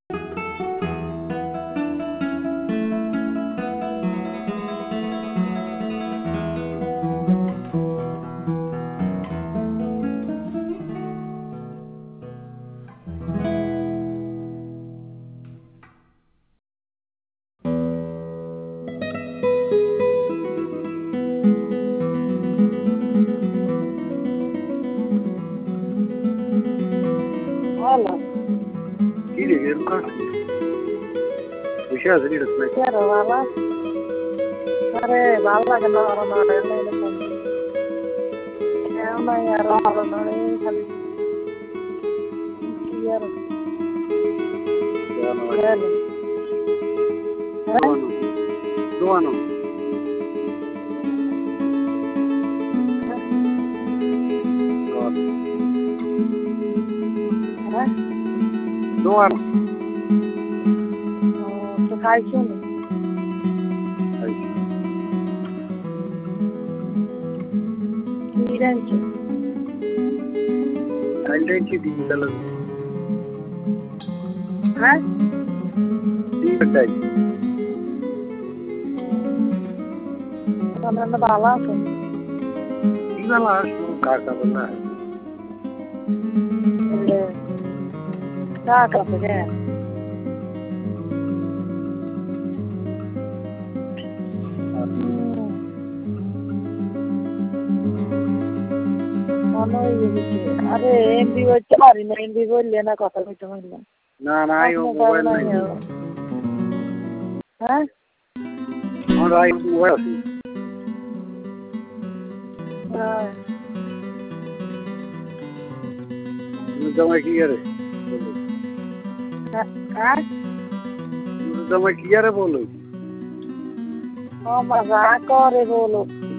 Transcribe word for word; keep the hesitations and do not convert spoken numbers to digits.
Hola. Gire, Erkan. Uşağı zili rıkmay. Quiero, ¿verdad? अरे बाबा के नाम हमारे नहीं नहीं क्या मैं यार और नहीं खाली यार Doğanı var. यार Doğanı. Doğanı. Doğanı. है Doğanı. तो खाई क्यों नहीं Ay. कीड़े की Kaldenki dijitalın. है Dijital. तो मैंने बाला तो İzala şu karta bunlar. क्या करते हैं अरे एम भी वो चार ही नहीं भी बोल लेना कथा कुछ मिलना Na na yung mobile na yun. हैं Ano ay yung mobile? Ano daw may kiyare? हैं Ano daw may kiyare bolo? हाँ मजाक करे बोलो